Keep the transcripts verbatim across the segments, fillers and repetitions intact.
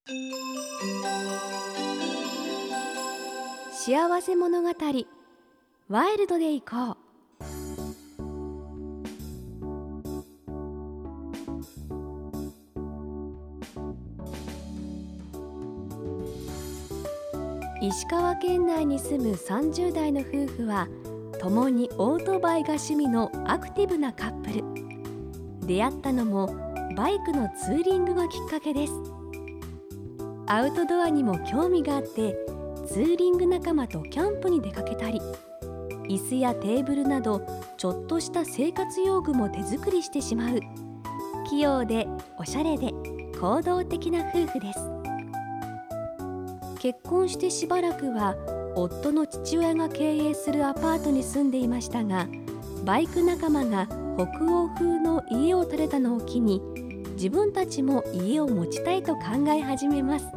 幸せ物語、ワイルドで行こう。石川県内に住むさんじゅう代の夫婦は、共にオートバイが趣味のアクティブなカップル。出会ったのもバイクのツーリングがきっかけです。アウトドアにも興味があって、ツーリング仲間とキャンプに出かけたり、椅子やテーブルなどちょっとした生活用具も手作りしてしまう、器用でおしゃれで行動的な夫婦です。結婚してしばらくは夫の父親が経営するアパートに住んでいましたが、バイク仲間が北欧風の家を建てたのを機に、自分たちも家を持ちたいと考え始めます。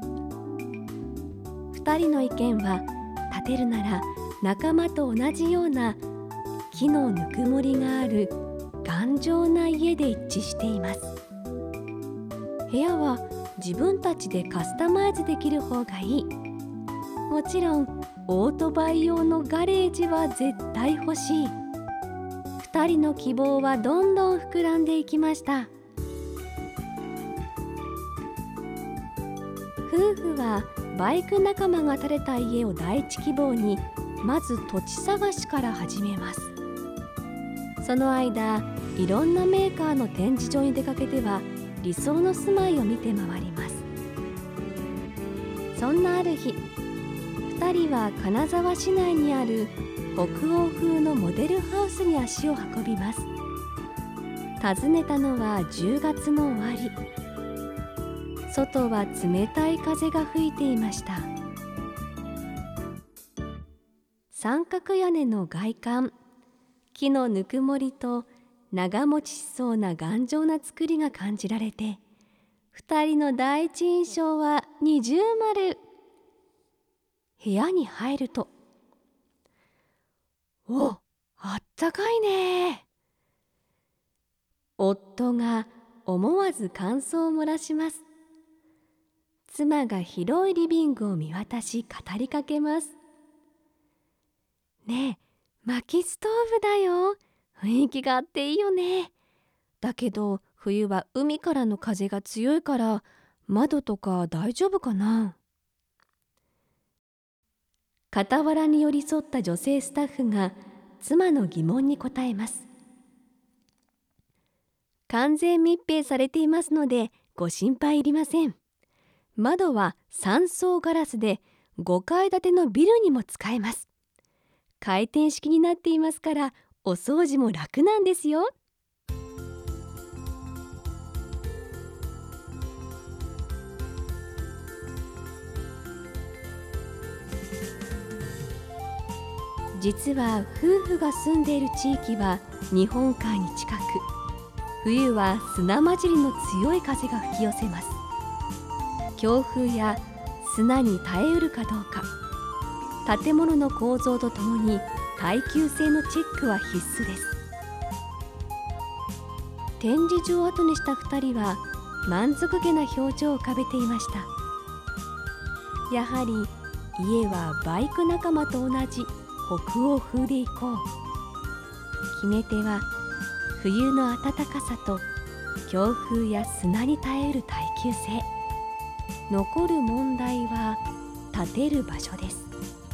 ふたりの意見は、建てるなら仲間と同じような木のぬくもりがある頑丈な家で一致しています。部屋は自分たちでカスタマイズできる方がいい。もちろんオートバイ用のガレージは絶対欲しい。ふたりの希望はどんどん膨らんでいきました。夫婦はバイク仲間が建てた家を第一希望に、まず土地探しから始めます。その間、いろんなメーカーの展示場に出かけては理想の住まいを見て回ります。そんなある日、ふたりは金沢市内にある北欧風のモデルハウスに足を運びます。訪ねたのはじゅうがつの終わり。外は冷たい風が吹いていました。三角屋根の外観、木のぬくもりと長持ちしそうな頑丈な作りが感じられて、二人の第一印象は二重丸。部屋に入ると、お、あったかいね。夫が思わず感想を漏らします。妻が広いリビングを見渡し語りかけます。ねえ、薪ストーブだよ。雰囲気があっていいよね。だけど冬は海からの風が強いから、窓とか大丈夫かな。傍らに寄り添った女性スタッフが妻の疑問に答えます。完全密閉されていますのでご心配いりません。窓はさん層ガラスでごかい建てのビルにも使えます。回転式になっていますから、お掃除も楽なんですよ。実は夫婦が住んでいる地域は日本海に近く、冬は砂混じりの強い風が吹き寄せます。強風や砂に耐えうるかどうか、建物の構造とともに耐久性のチェックは必須です。展示場を後にしたふたりは満足げな表情を浮かべていました。やはり家はバイク仲間と同じ北欧風で行こう。決め手は冬の暖かさと強風や砂に耐えうる耐久性。残る問題は建てる場所です。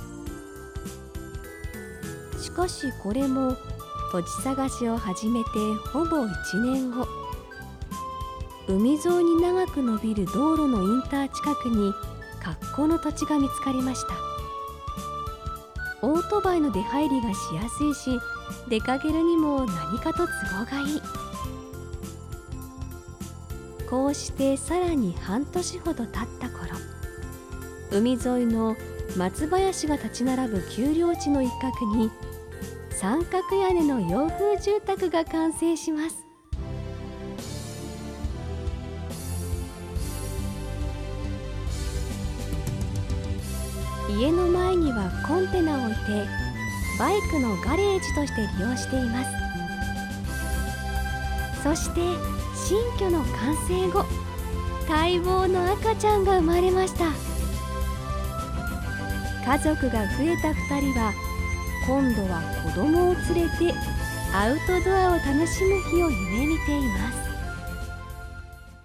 しかしこれも土地探しを始めてほぼいちねんご、海沿いに長く伸びる道路のインター近くに格好の土地が見つかりました。オートバイの出入りがしやすいし、出かけるにも何かと都合がいい。こうしてさらに半年ほど経った頃、海沿いの松林が立ち並ぶ丘陵地の一角に三角屋根の洋風住宅が完成します。家の前にはコンテナを置いて、バイクのガレージとして利用しています。そして新居の完成後、 待望の赤ちゃんが生まれました。家族が増えたふたりは今度は子供を連れてアウトドアを楽しむ日を夢見ています。